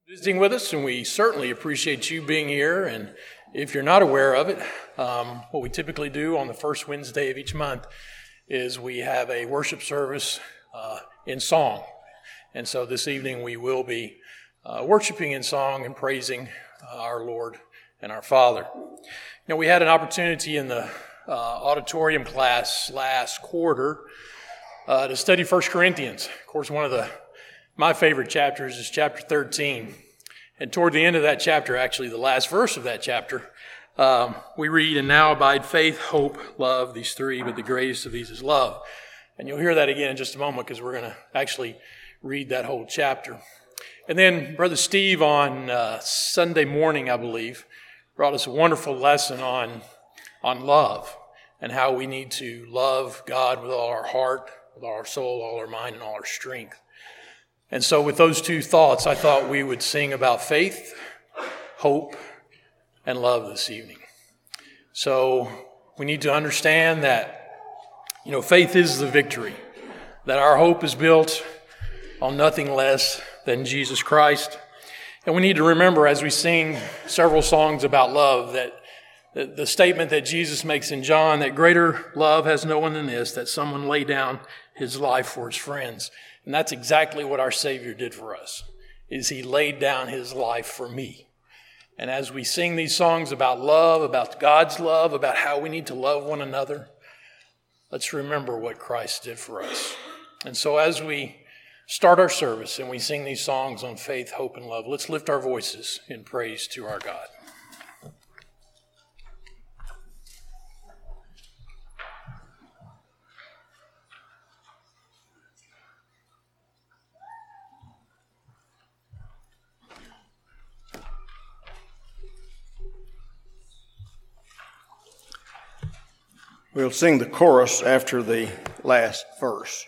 Visiting with us, and we certainly appreciate you being here. And if you're not aware of it, what we typically do on the first Wednesday of each month is we have a worship service in song. And so this evening we will be worshiping in song and praising our Lord and our Father. You know, we had an opportunity in the auditorium class last quarter to study 1 Corinthians. Of course, one of my favorite chapters is chapter 13. And toward the end of that chapter, actually the last verse of that chapter, we read, "And now abide faith, hope, love, these three, but the greatest of these is love." And you'll hear that again in just a moment because we're going to actually read that whole chapter. And then Brother Steve on Sunday morning, I believe, brought us a wonderful lesson on love and how we need to love God with all our heart, with all our soul, all our mind, and all our strength. And so with those two thoughts, I thought we would sing about faith, hope, and love this evening. So we need to understand that, faith is the victory, that our hope is built on nothing less than Jesus Christ. And we need to remember as we sing several songs about love that the statement that Jesus makes in John, that greater love has no one than this, that someone lay down his life for his friends. And that's exactly what our Savior did for us, is he laid down his life for me. And as we sing these songs about love, about God's love, about how we need to love one another, let's remember what Christ did for us. And so as we start our service and we sing these songs on faith, hope, and love, let's lift our voices in praise to our God. We'll sing the chorus after the last verse.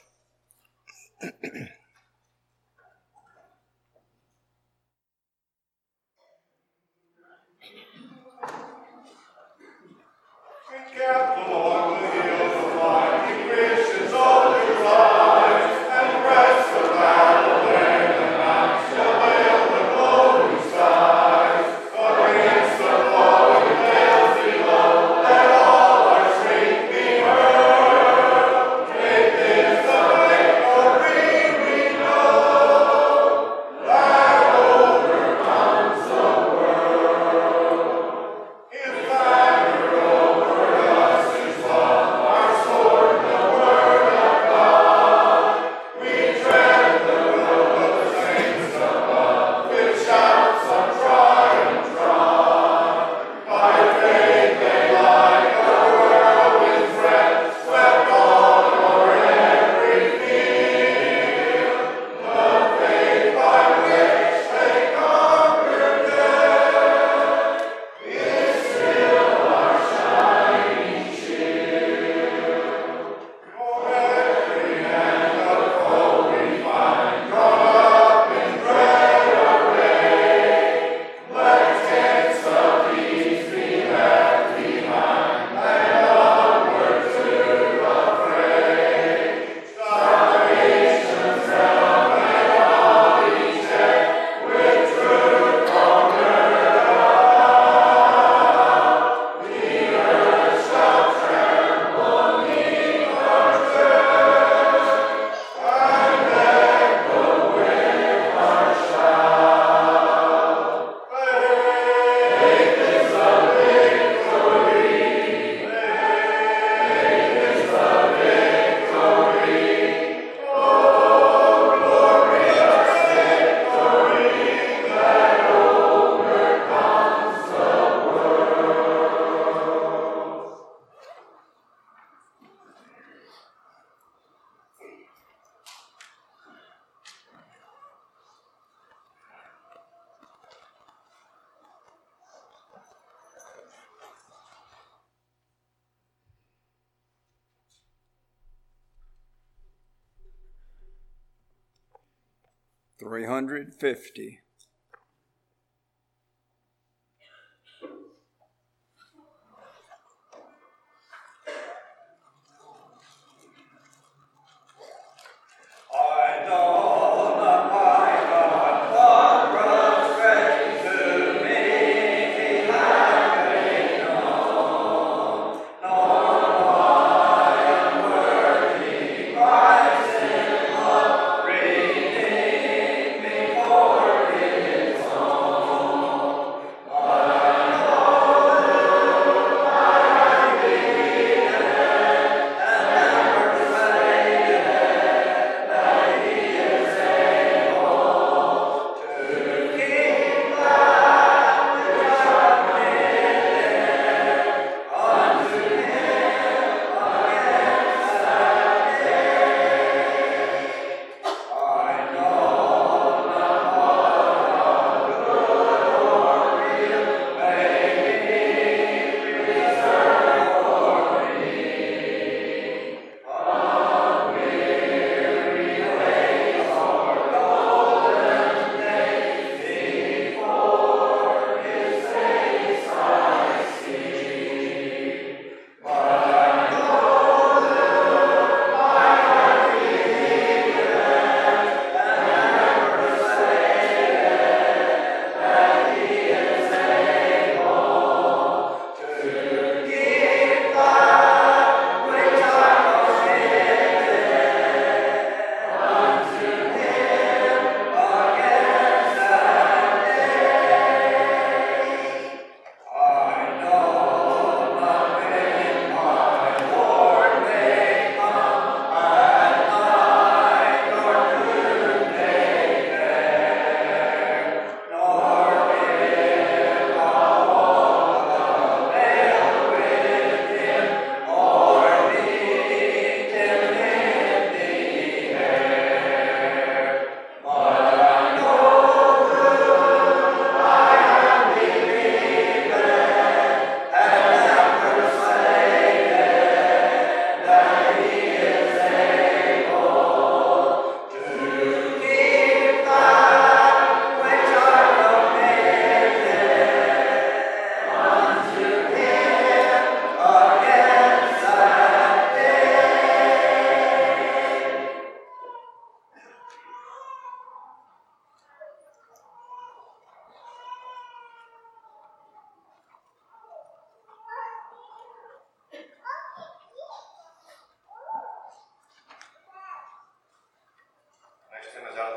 $350. I know that my God, the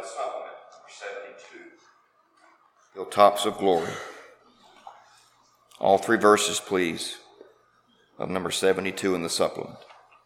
the supplement, number 72. Hilltops of Glory. All three verses, please, of number 72 in the supplement.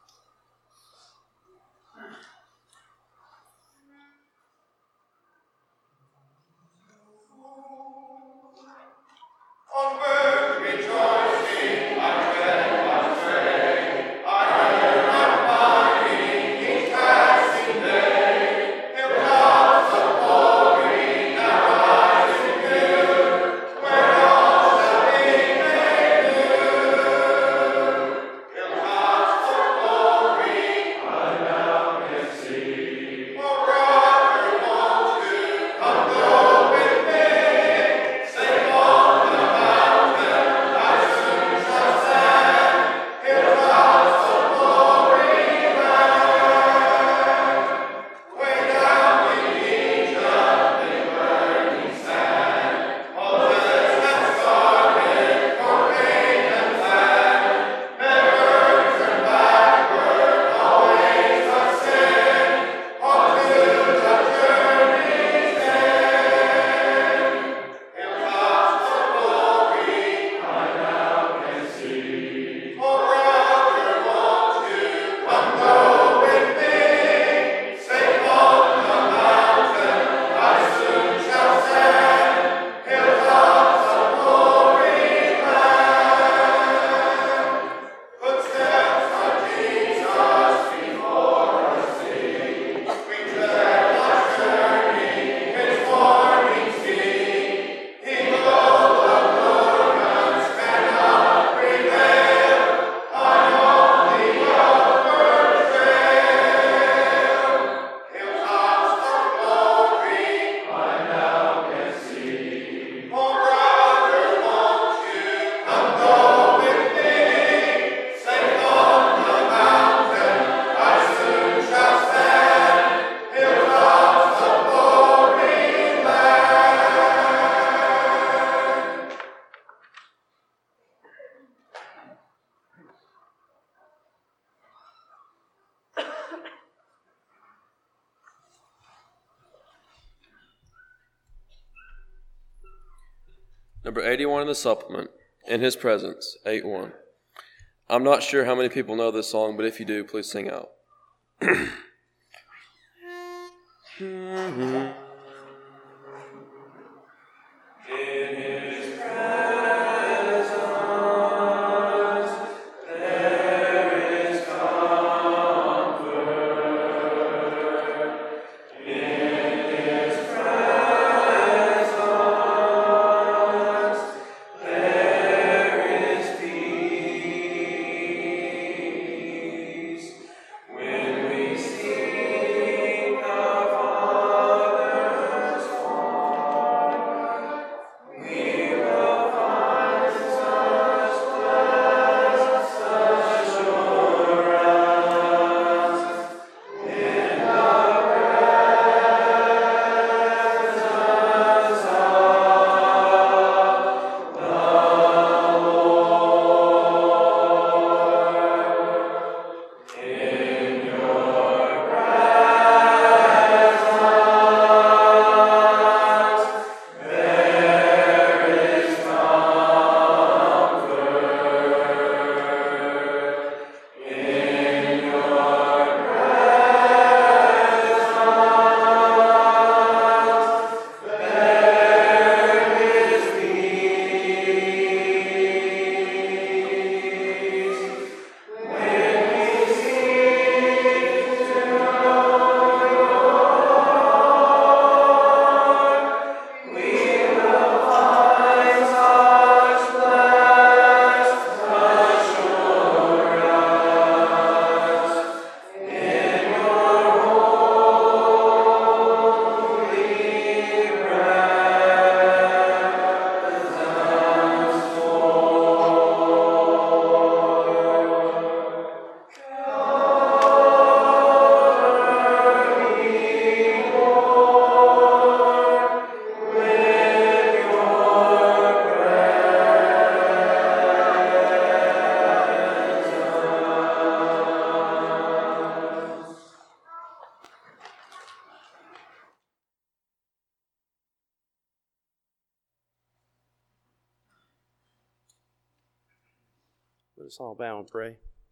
Number 81 in the supplement, In His Presence, 8-1. I'm not sure how many people know this song, but if you do, please sing out. Let's all bow and pray.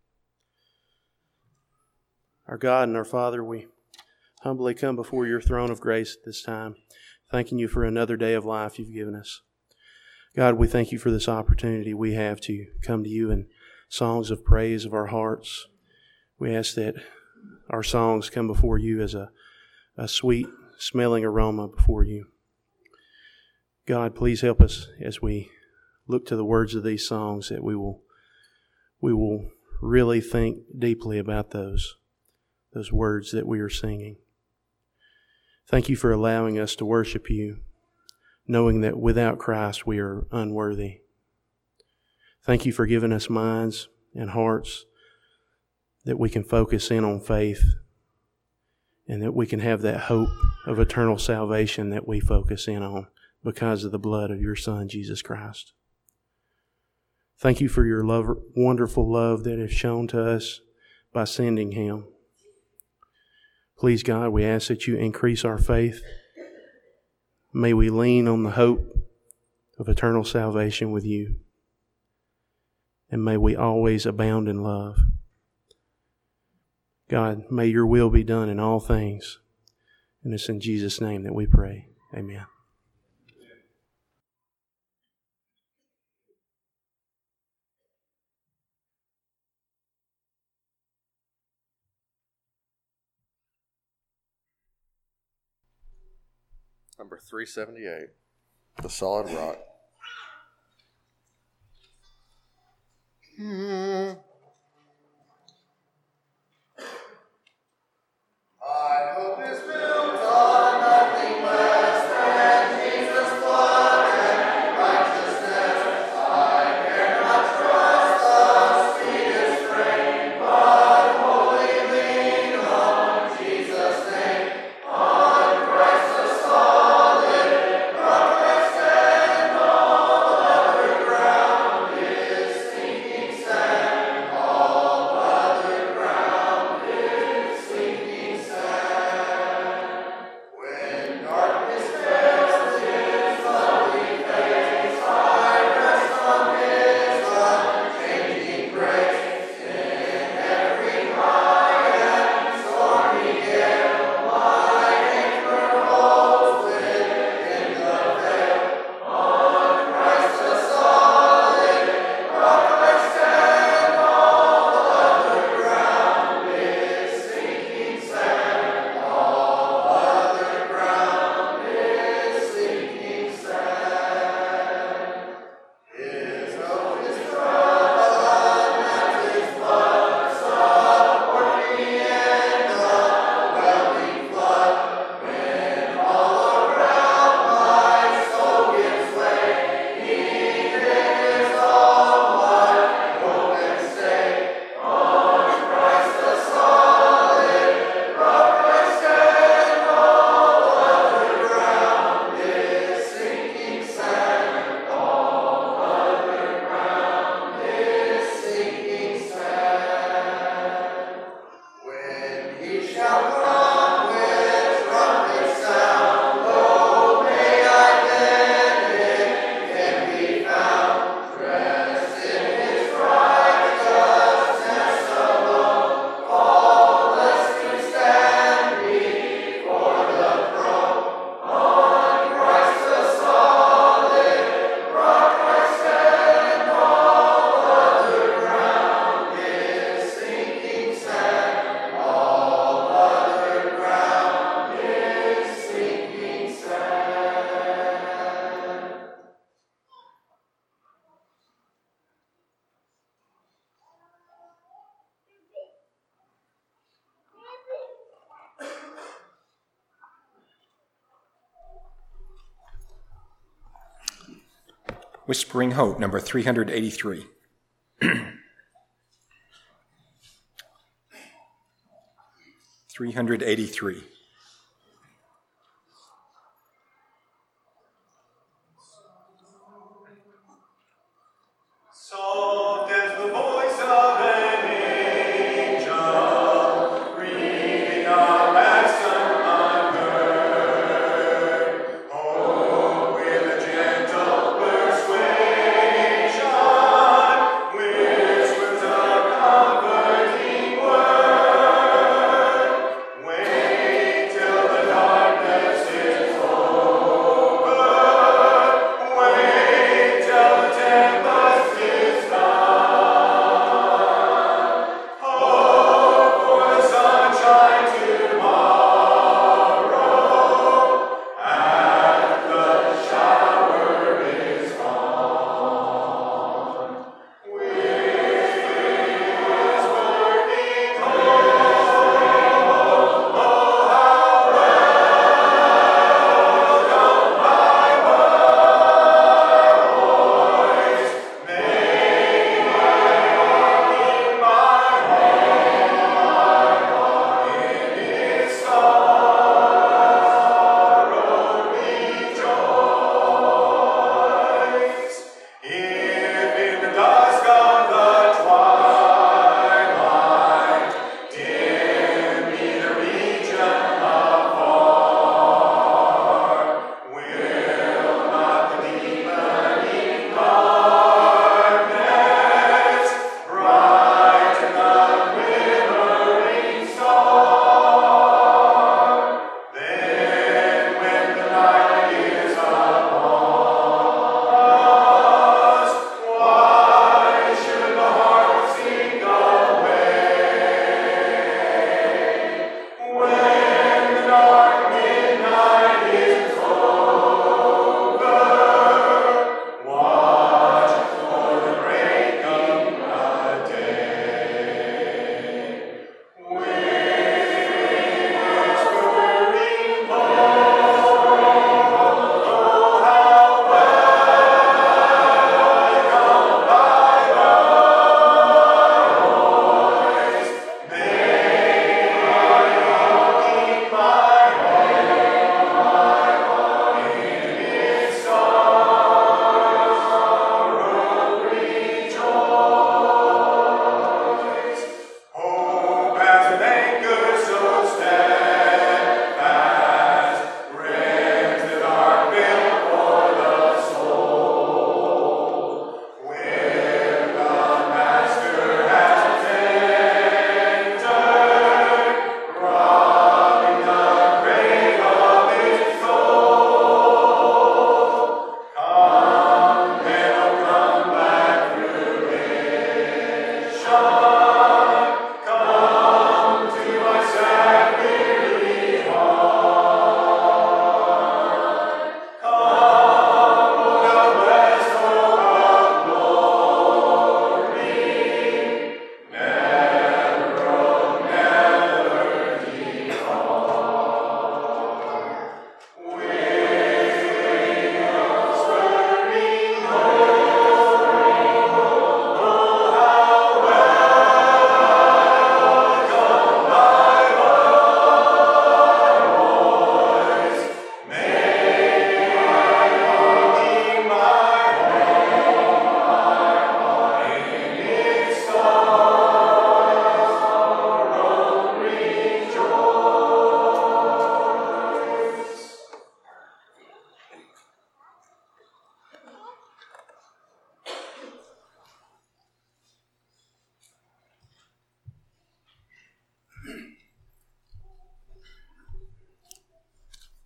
Our God and our Father, we humbly come before your throne of grace at this time, thanking you for another day of life you've given us. God, we thank you for this opportunity we have to come to you in songs of praise of our hearts. We ask that our songs come before you as a sweet smelling aroma before you. God, please help us as we look to the words of these songs, that we will really think deeply about those words that we are singing. Thank you for allowing us to worship you, knowing that without Christ we are unworthy. Thank you for giving us minds and hearts that we can focus in on faith, and that we can have that hope of eternal salvation that we focus in on because of the blood of your Son, Jesus Christ. Thank you for your wonderful love that is shown to us by sending Him. Please, God, we ask that you increase our faith. May we lean on the hope of eternal salvation with you. And may we always abound in love. God, may your will be done in all things. And it's in Jesus' name that we pray. Amen. Number 378, The Solid Rock. I hope is built on nothing less than Jesus' blood and righteousness. I dare not trust the sweetest frame, but wholly lean on Jesus' name, on Christ the solid rock I stand. All other ground is sinking sand. All other ground is sinking sand. When darkness veils His lovely face, I rest on His unchanging grace. In every high and stormy gale, my anchor holds within the veil. On Christ the solid rock I stand. All other ground is sinking sand. All other ground is sinking sand. His oath is troubled, and His blood support me in the whelming flood. When all around my soul gives way, He is all my hope and stay. On Christ the solid rock I stand. All other ground is sinking sand. All other ground is sinking sand. When He shall come with trumpet sound, oh, may I then in Him be found, dressed in His righteousness alone, faultless to stand before the throne. On Christ the solid rock I stand. All other ground is sinking sand. All other ground is sinking sand. Whispering Hope, number 383. (383). Soft as the voice of an angel, breathing our ransom unheard. Oh, with a gentle persuasion, whisper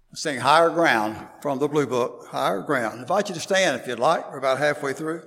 Sing Higher Ground from the Blue Book, Higher Ground. I invite you to stand if you'd like. We're about halfway through.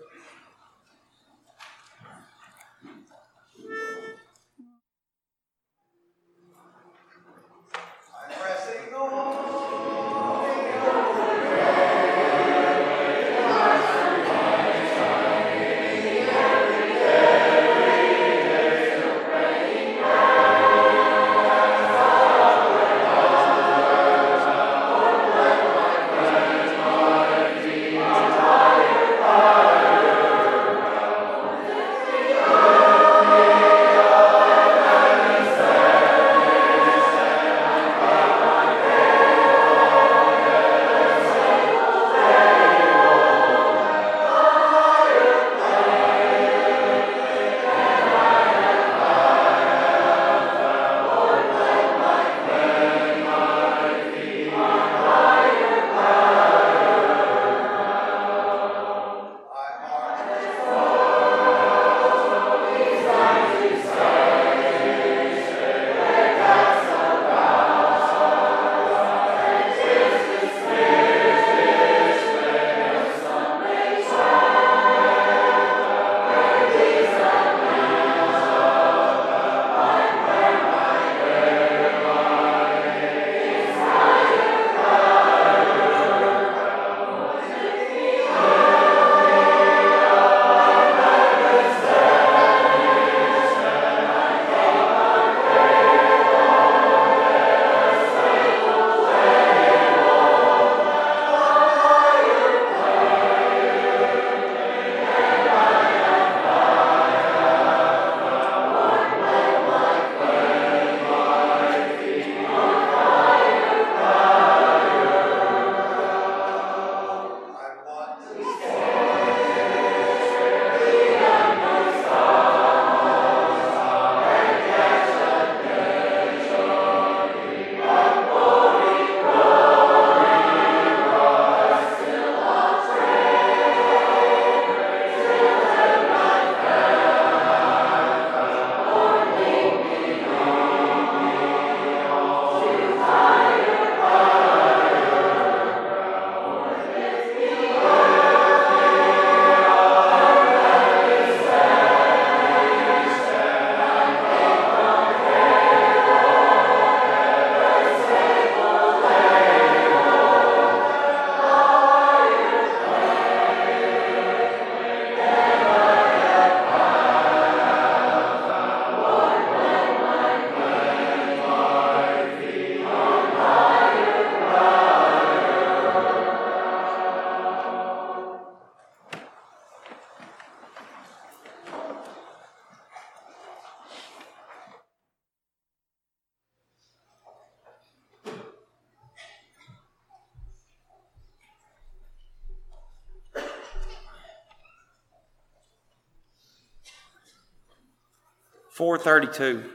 $432.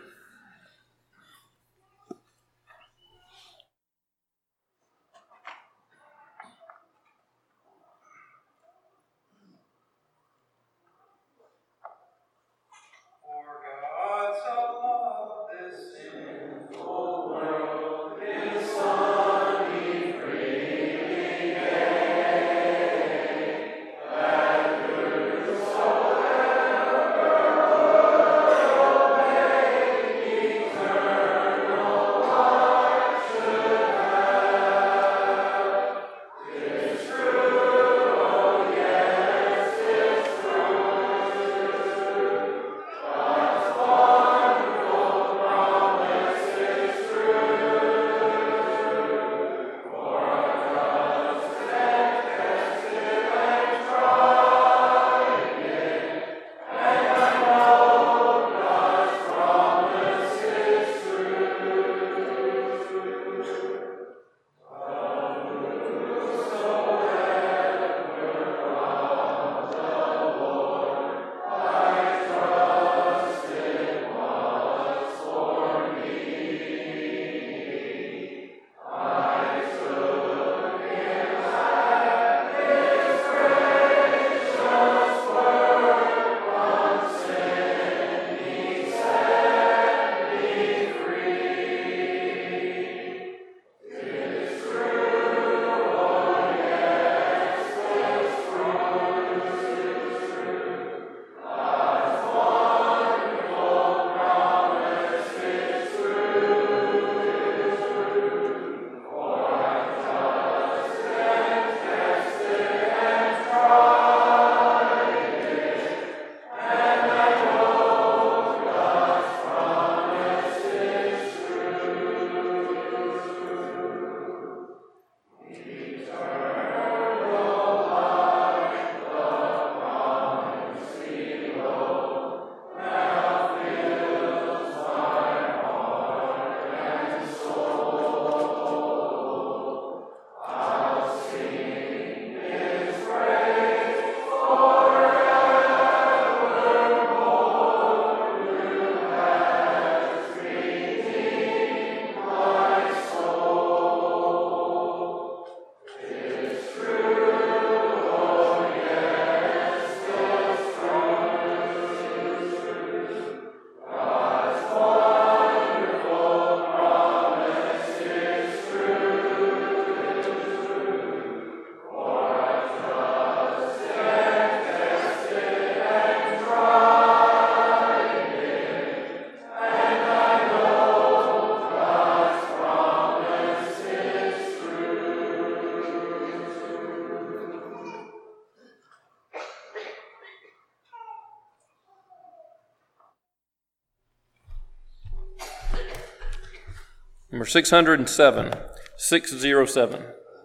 Number 607. 607.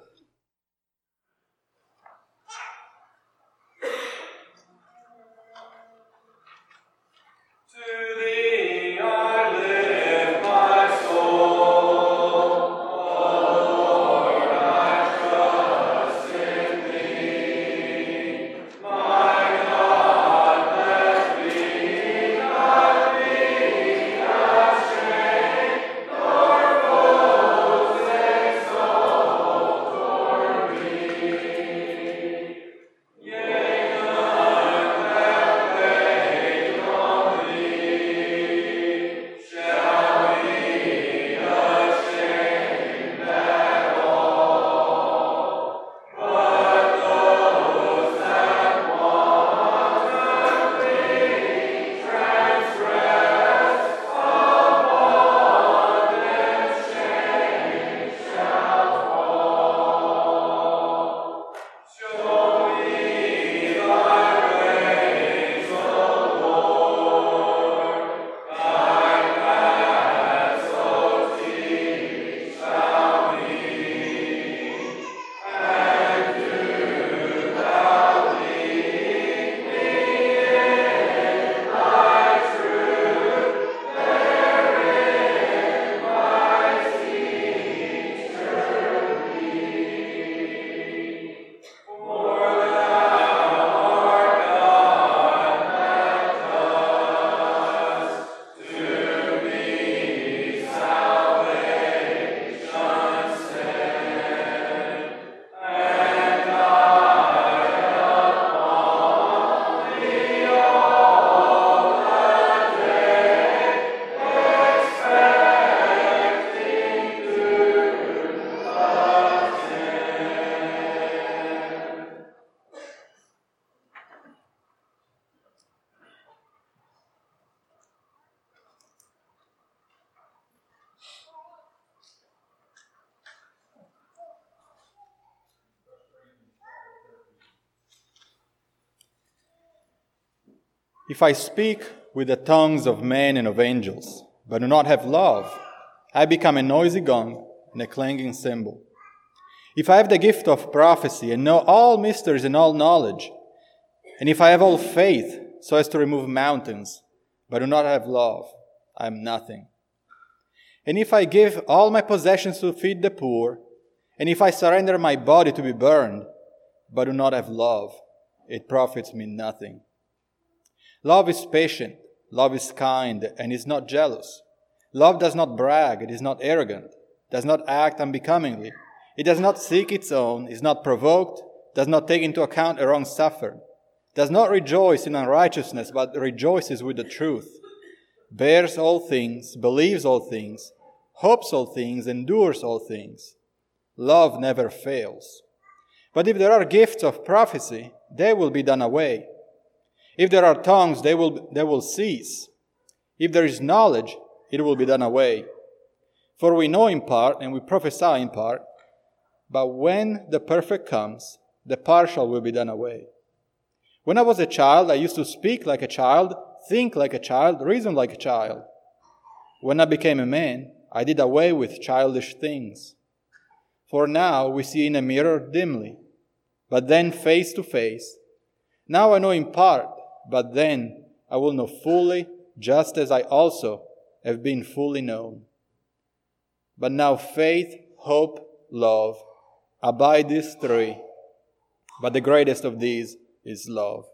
If I speak with the tongues of men and of angels, but do not have love, I become a noisy gong and a clanging cymbal. If I have the gift of prophecy and know all mysteries and all knowledge, and if I have all faith so as to remove mountains, but do not have love, I am nothing. And if I give all my possessions to feed the poor, and if I surrender my body to be burned, but do not have love, it profits me nothing. Love is patient, love is kind, and is not jealous. Love does not brag, it is not arrogant, does not act unbecomingly. It does not seek its own, is not provoked, does not take into account a wrong suffered, does not rejoice in unrighteousness, but rejoices with the truth, bears all things, believes all things, hopes all things, endures all things. Love never fails. But if there are gifts of prophecy, they will be done away. If there are tongues, they will cease. If there is knowledge, it will be done away. For we know in part, and we prophesy in part, but when the perfect comes, the partial will be done away. When I was a child, I used to speak like a child, think like a child, reason like a child. When I became a man, I did away with childish things. For now we see in a mirror dimly, but then face to face. Now I know in part, but then I will know fully, just as I also have been fully known. But now faith, hope, love, abide these three, but the greatest of these is love.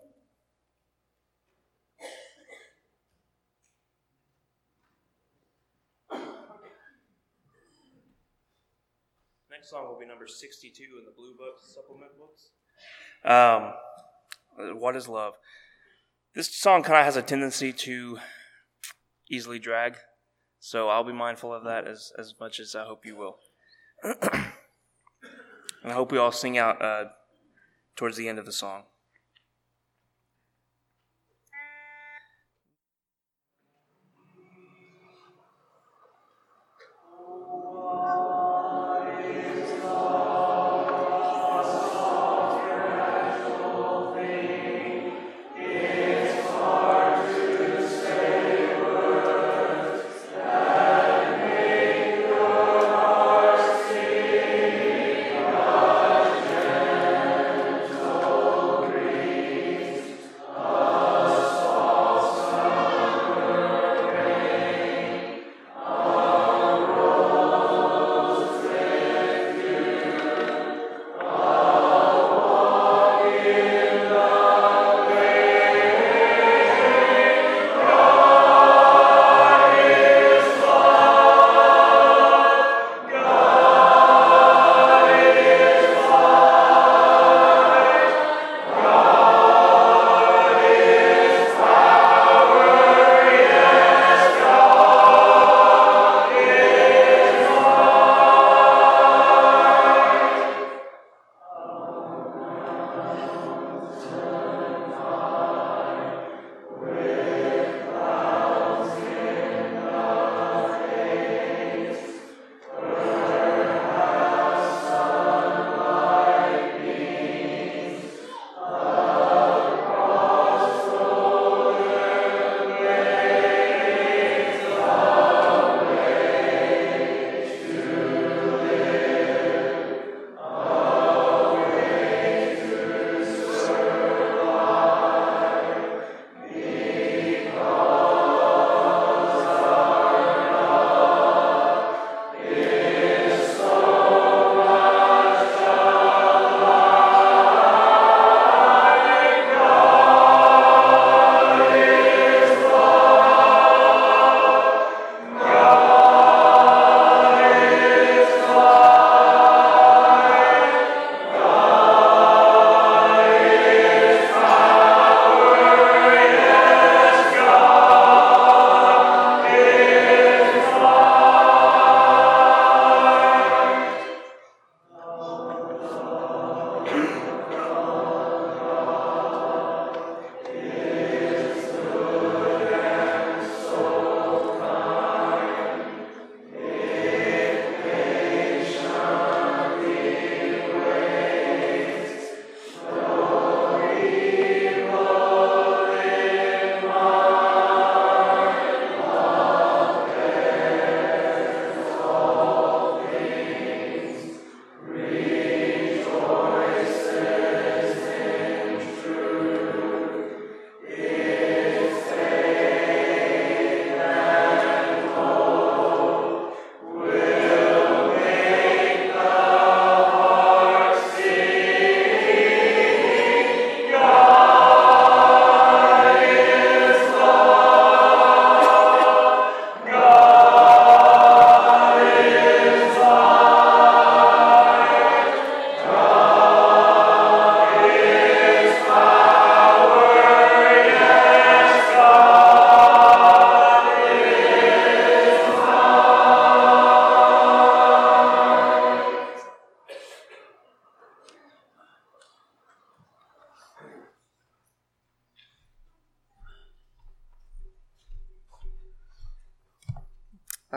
Next song will be number 62 in the Blue Book supplement books. What is love? This song kind of has a tendency to easily drag, so I'll be mindful of that as much as I hope you will. And I hope we all sing out towards the end of the song. Love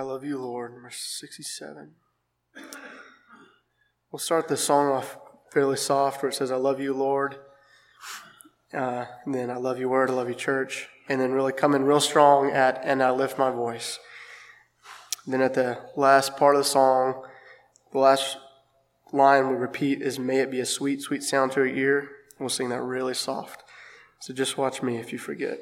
love you, Lord, number 67. We'll start the song off fairly soft where it says, I love you, Lord. And then I love you, Word, I love you, Church. And then really come in real strong at, and I lift my voice. Then at the last part of the song, the last line we repeat is, may it be a sweet, sweet sound to your ear. We'll sing that really soft. So just watch me if you forget.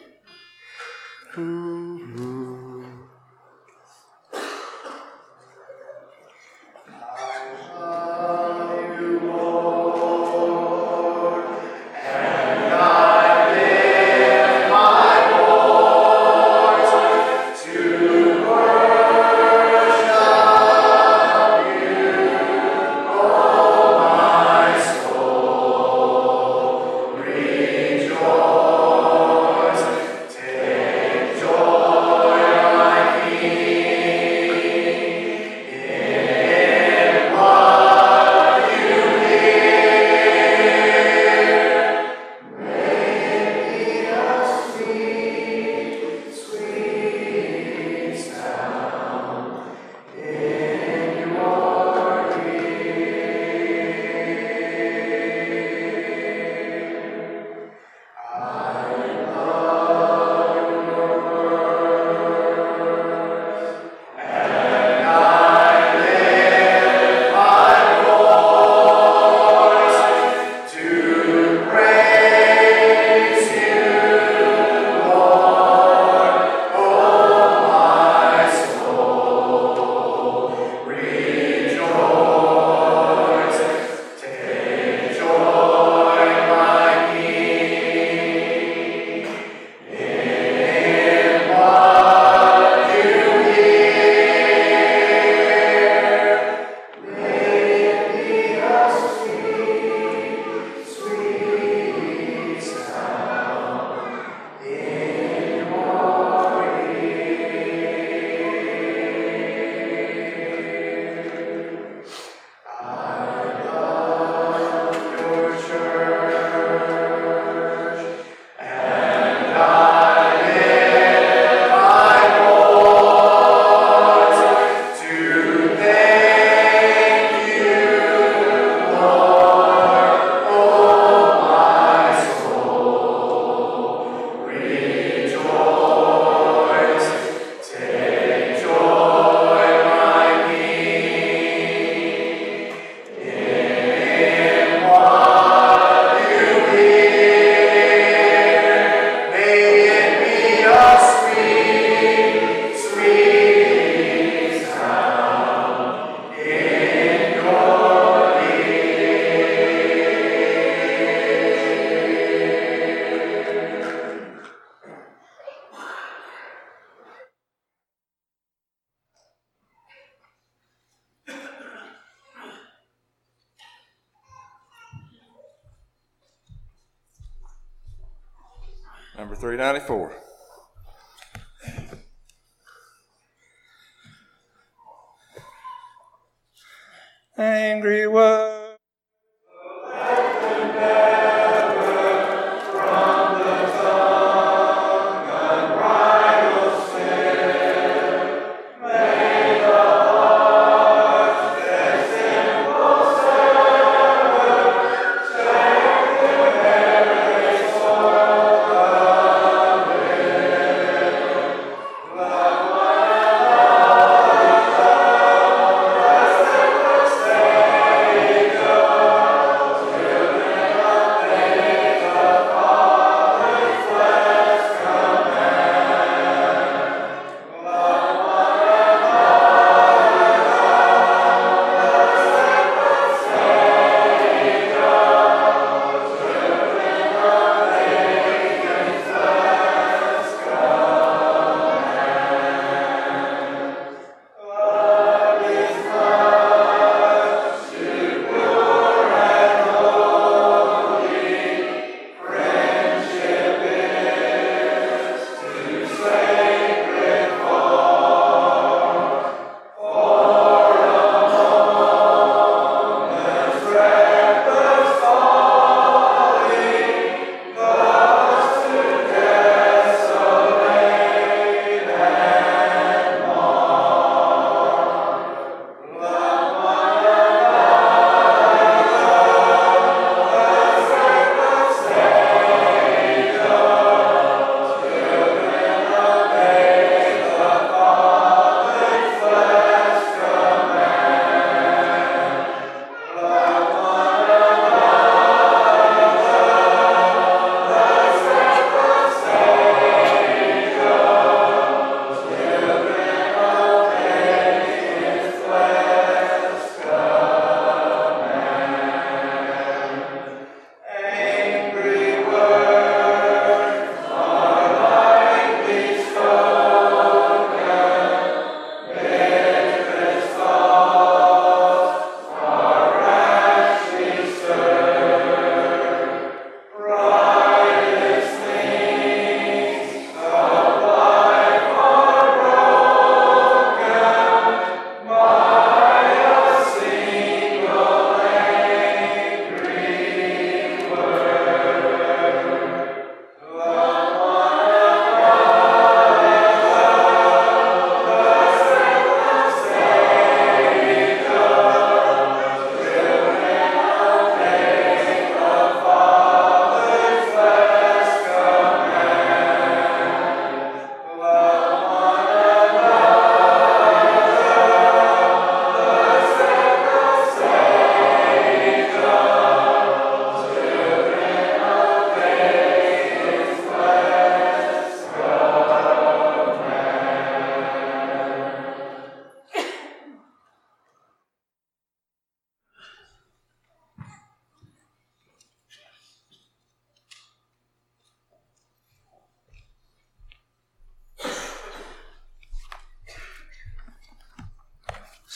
Number 394. Angry word.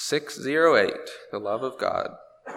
608, the love of God.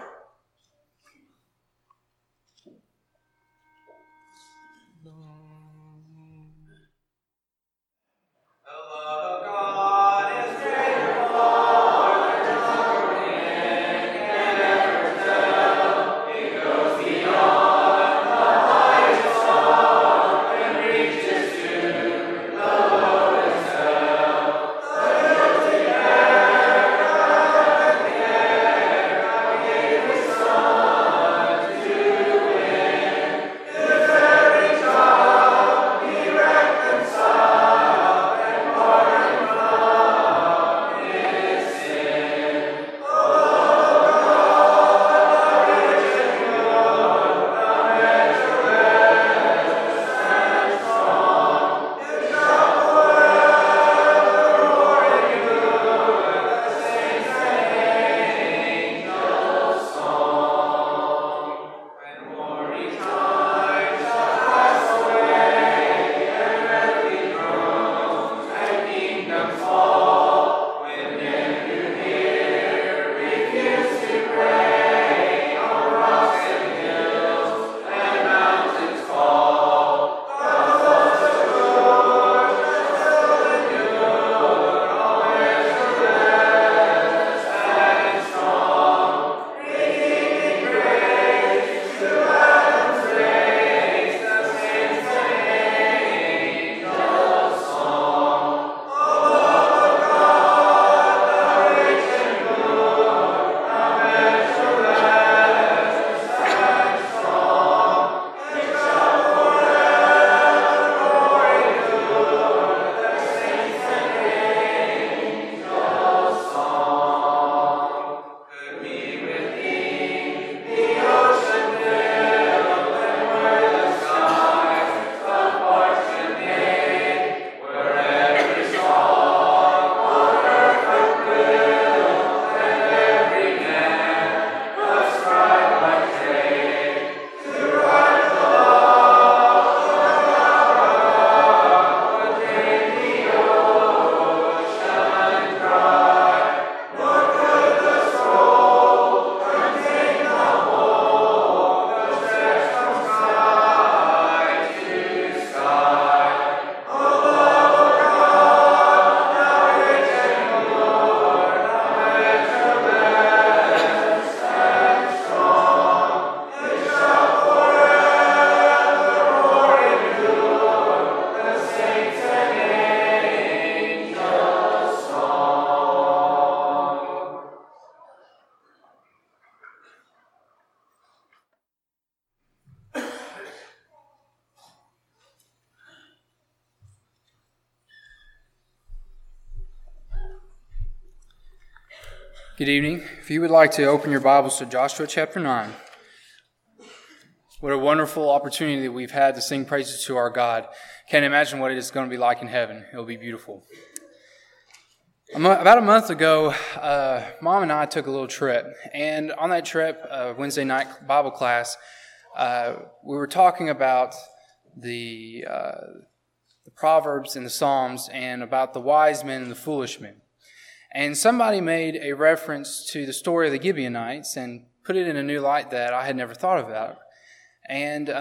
Good evening. If you would like to open your Bibles to Joshua chapter 9. What a wonderful opportunity that we've had to sing praises to our God. Can't imagine what it is going to be like in heaven. It'll be beautiful. About a month ago, Mom and I took a little trip. And on that trip, Wednesday night Bible class, we were talking about the Proverbs and the Psalms and about the wise men and the foolish men. And somebody made a reference to the story of the Gibeonites and put it in a new light that I had never thought about. And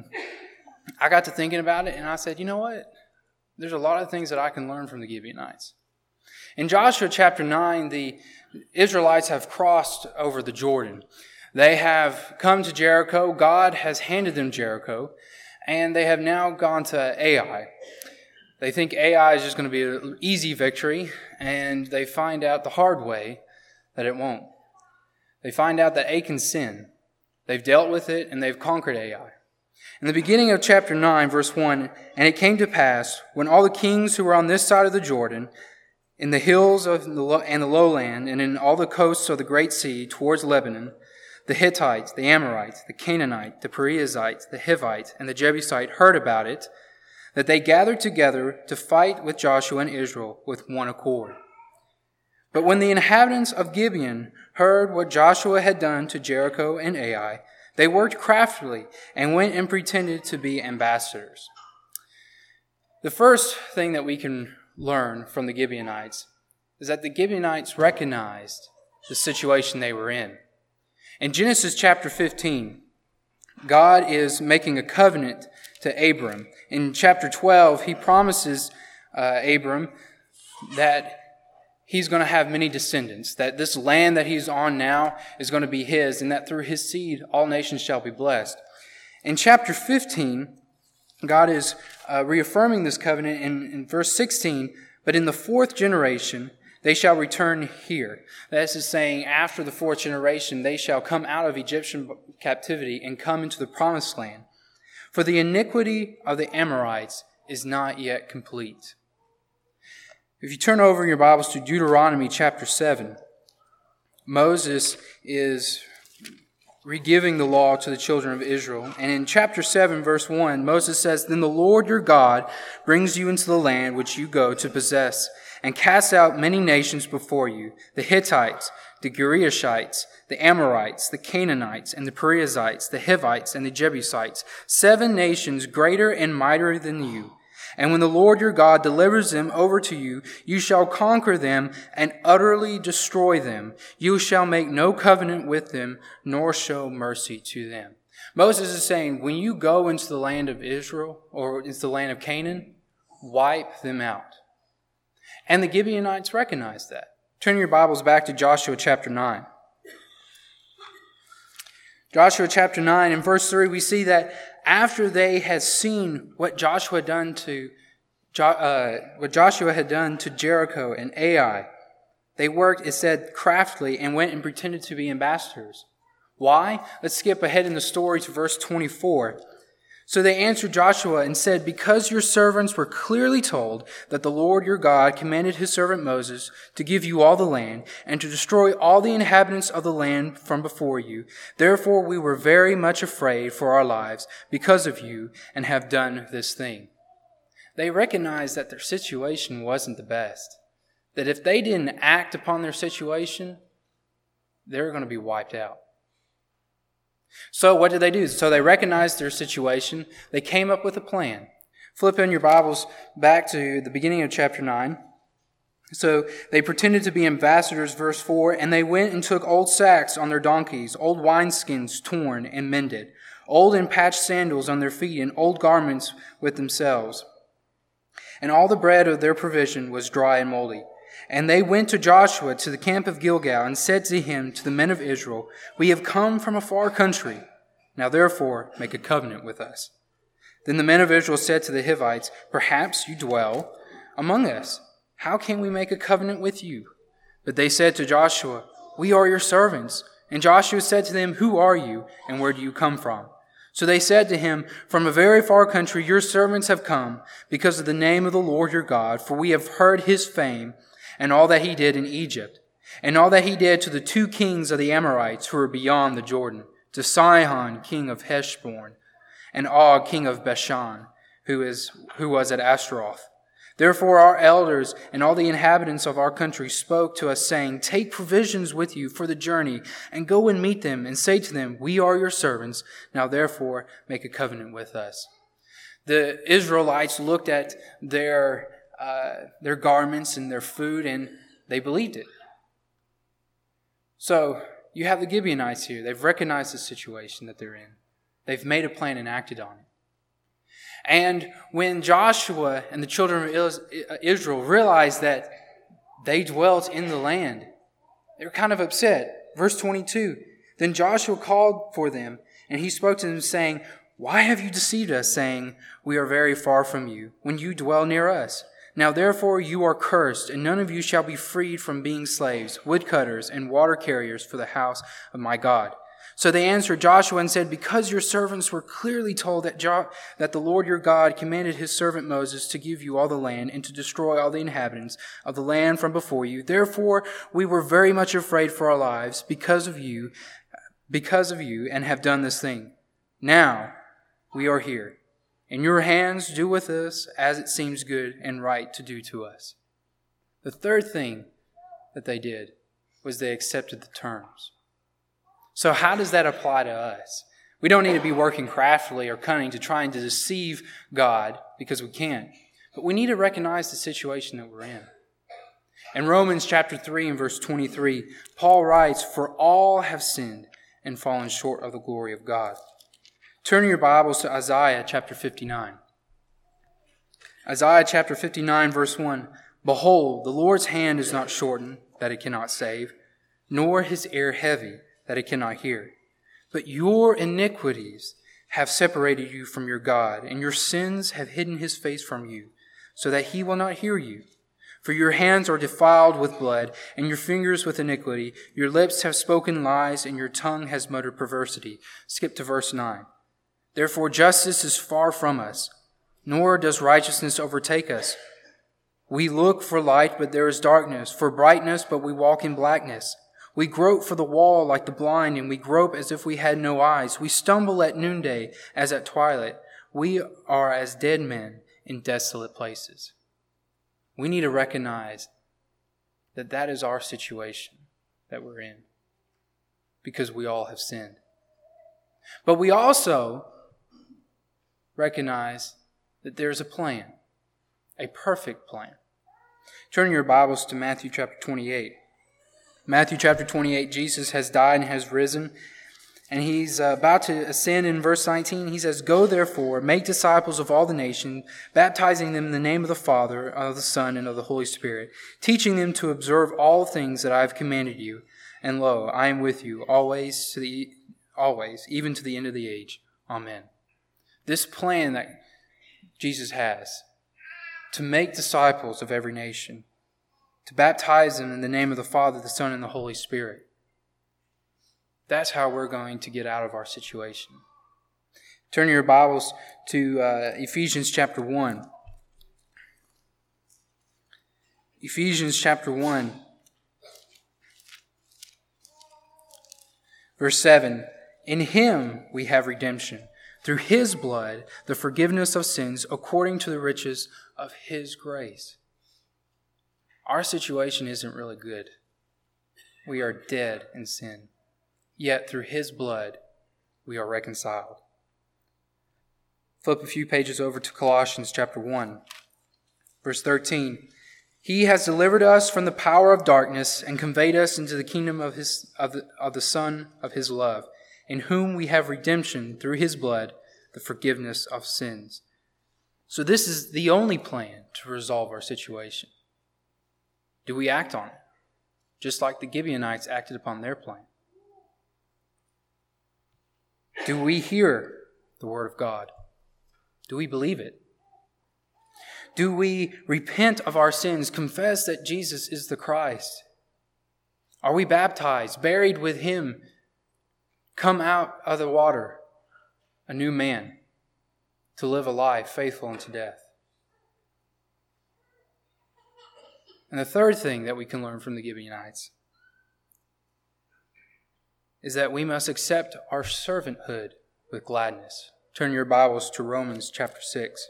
I got to thinking about it, and I said, you know what? There's a lot of things that I can learn from the Gibeonites. In Joshua chapter 9, the Israelites have crossed over the Jordan. They have come to Jericho. God has handed them Jericho, and they have now gone to Ai. They think Ai is just going to be an easy victory, and they find out the hard way that it won't. They find out that Achan's sin. They've dealt with it, and they've conquered Ai. In the beginning of chapter 9, verse 1, and it came to pass, when all the kings who were on this side of the Jordan, in the hills and the lowland, and in all the coasts of the great sea towards Lebanon, the Hittite, the Amorite, the Canaanite, the Perizzite, the Hivite, and the Jebusite heard about it, that they gathered together to fight with Joshua and Israel with one accord. But when the inhabitants of Gibeon heard what Joshua had done to Jericho and Ai, they worked craftily and went and pretended to be ambassadors. The first thing that we can learn from the Gibeonites is that the Gibeonites recognized the situation they were in. In Genesis chapter 15, God is making a covenant to Abram. In chapter 12, he promises Abram that he's going to have many descendants, that this land that he's on now is going to be his, and that through his seed all nations shall be blessed. In chapter 15, God is reaffirming this covenant in verse 16, but in the fourth generation they shall return here. This is saying after the fourth generation they shall come out of Egyptian captivity and come into the promised land. For the iniquity of the Amorites is not yet complete. If you turn over in your Bibles to Deuteronomy chapter 7, Moses is re-giving the law to the children of Israel. And in chapter 7, verse 1, Moses says, "Then the Lord your God brings you into the land which you go to possess, and casts out many nations before you, the Hittites, the Girgashites, the Amorites, the Canaanites, and the Perizzites, the Hivites, and the Jebusites, 7 nations greater and mightier than you. And when the Lord your God delivers them over to you, you shall conquer them and utterly destroy them. You shall make no covenant with them, nor show mercy to them." Moses is saying, when you go into the land of Israel, or into the land of Canaan, wipe them out. And the Gibeonites recognized that. Turn your Bibles back to Joshua chapter 9. Joshua chapter 9, in verse 3, we see that after they had seen what Joshua had done to Jericho and Ai, they worked, it said, craftily and went and pretended to be ambassadors. Why? Let's skip ahead in the story to verse 24. So they answered Joshua and said, "Because your servants were clearly told that the Lord your God commanded his servant Moses to give you all the land and to destroy all the inhabitants of the land from before you, therefore we were very much afraid for our lives because of you and have done this thing." They recognized that their situation wasn't the best, that if they didn't act upon their situation, they were going to be wiped out. So what did they do? So they recognized their situation. They came up with a plan. Flip in your Bibles back to the beginning of chapter 9. So they pretended to be ambassadors, verse 4, and they went and took old sacks on their donkeys, old wineskins torn and mended, old and patched sandals on their feet, and old garments with themselves. And all the bread of their provision was dry and moldy. And they went to Joshua to the camp of Gilgal and said to him, to the men of Israel, "We have come from a far country. Now therefore make a covenant with us." Then the men of Israel said to the Hivites, "Perhaps you dwell among us. How can we make a covenant with you?" But they said to Joshua, "We are your servants." And Joshua said to them, "Who are you, and where do you come from?" So they said to him, "From a very far country your servants have come, because of the name of the Lord your God, for we have heard his fame, and all that he did in Egypt, and all that he did to the 2 kings of the Amorites who were beyond the Jordan, to Sihon, king of Heshbon, and Og, king of Bashan, who was at Ashtaroth. Therefore our elders and all the inhabitants of our country spoke to us, saying, 'Take provisions with you for the journey, and go and meet them, and say to them, We are your servants. Now therefore make a covenant with us.'" The Israelites looked at their garments and their food, and they believed it. So you have the Gibeonites here. They've recognized the situation that they're in. They've made a plan and acted on it. And when Joshua and the children of Israel realized that they dwelt in the land, they were kind of upset. Verse 22, "Then Joshua called for them, and he spoke to them, saying, 'Why have you deceived us, saying, We are very far from you, when you dwell near us? Now therefore you are cursed, and none of you shall be freed from being slaves, woodcutters, and water carriers for the house of my God.' So they answered Joshua and said, 'Because your servants were clearly told that the Lord your God commanded his servant Moses to give you all the land and to destroy all the inhabitants of the land from before you, therefore we were very much afraid for our lives because of you, and have done this thing. Now we are here. In your hands, do with us as it seems good and right to do to us.'" The third thing that they did was they accepted the terms. So how does that apply to us? We don't need to be working craftily or cunning to trying to deceive God, because we can't. But we need to recognize the situation that we're in. In Romans chapter 3 and verse 23, Paul writes, "For all have sinned and fallen short of the glory of God." Turn your Bibles to Isaiah chapter 59. Isaiah chapter 59 verse 1, "Behold, the Lord's hand is not shortened, that it cannot save, nor his ear heavy, that it cannot hear. But your iniquities have separated you from your God, and your sins have hidden his face from you, so that he will not hear you. For your hands are defiled with blood, and your fingers with iniquity. Your lips have spoken lies, and your tongue has muttered perversity." Skip to verse 9. "Therefore justice is far from us, nor does righteousness overtake us. We look for light, but there is darkness, for brightness, but we walk in blackness. We grope for the wall like the blind, and we grope as if we had no eyes. We stumble at noonday as at twilight. We are as dead men in desolate places." We need to recognize that that is our situation that we're in, because we all have sinned. But we also recognize that there's a plan, a perfect plan. Turn your Bibles to Matthew chapter 28. Matthew chapter 28, Jesus has died and has risen, and he's about to ascend. In verse 19, he says, "Go therefore, make disciples of all the nations, baptizing them in the name of the Father, of the Son, and of the Holy Spirit, teaching them to observe all things that I have commanded you. And lo, I am with you always, even to the end of the age. Amen." This plan that Jesus has to make disciples of every nation, to baptize them in the name of the Father, the Son, and the Holy Spirit. That's how we're going to get out of our situation. Turn your Bibles to Ephesians chapter 1. Ephesians chapter 1, verse 7. "In him we have redemption, through his blood, the forgiveness of sins, according to the riches of his grace." Our situation isn't really good. We are dead in sin. Yet through his blood, we are reconciled. Flip a few pages over to Colossians chapter 1, verse 13. "He has delivered us from the power of darkness and conveyed us into the kingdom of the Son of his love, in whom we have redemption through his blood, the forgiveness of sins." So this is the only plan to resolve our situation. Do we act on it? Just like the Gibeonites acted upon their plan. Do we hear the word of God? Do we believe it? Do we repent of our sins, confess that Jesus is the Christ? Are we baptized, buried with him, come out of the water, a new man, to live a life faithful unto death? And the third thing that we can learn from the Gibeonites is that we must accept our servanthood with gladness. Turn your Bibles to Romans chapter 6.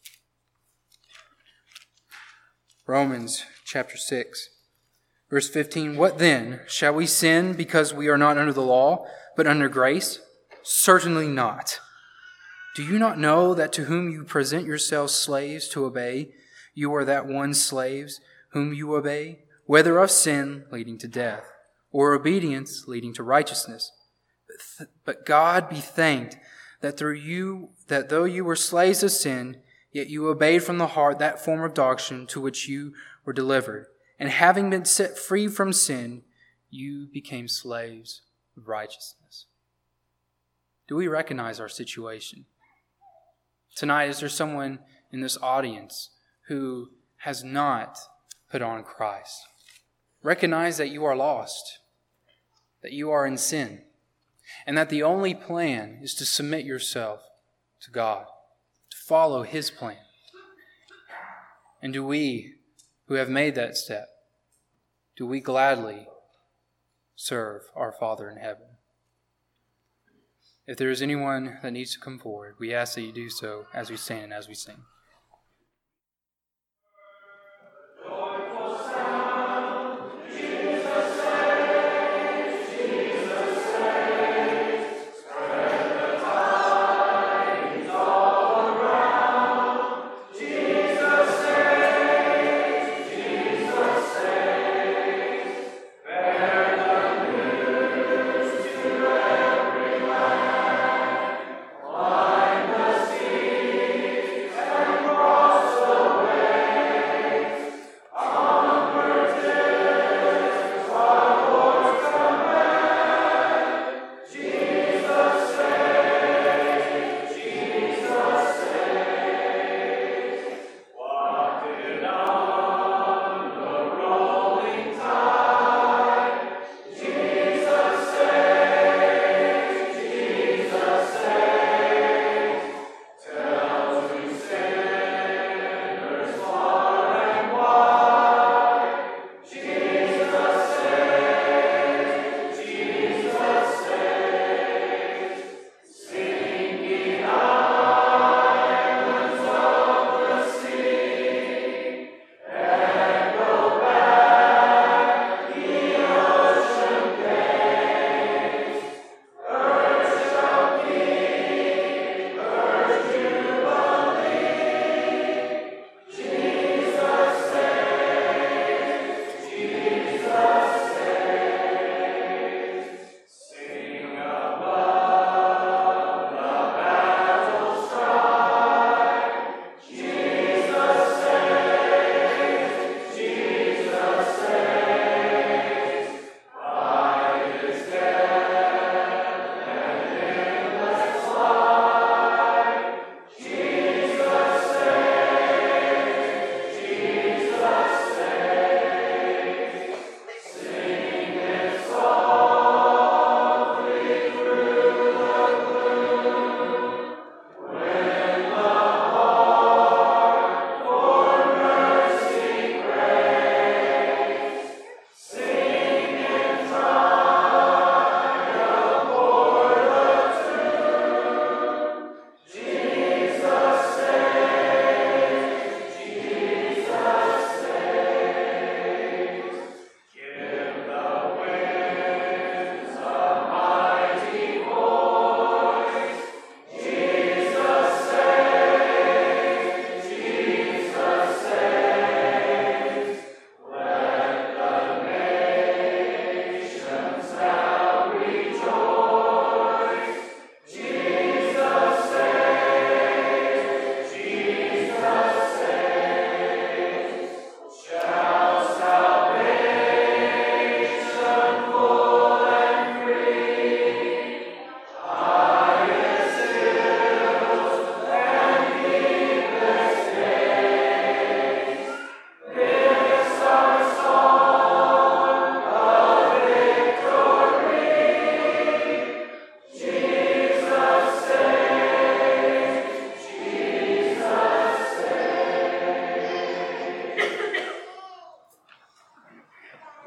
Romans chapter 6, verse 15. "What then? Shall we sin because we are not under the law, but under grace? Certainly not. Do you not know that to whom you present yourselves slaves to obey, you are that one slaves whom you obey, whether of sin leading to death, or obedience leading to righteousness? But God be thanked that though you were slaves of sin, yet you obeyed from the heart that form of doctrine to which you were delivered. And having been set free from sin, you became slaves of righteousness." Do we recognize our situation? Tonight, is there someone in this audience who has not put on Christ? Recognize that you are lost, that you are in sin, and that the only plan is to submit yourself to God, to follow his plan. And do we, who have made that step, do we gladly serve our Father in heaven? If there is anyone that needs to come forward, we ask that you do so as we stand and as we sing.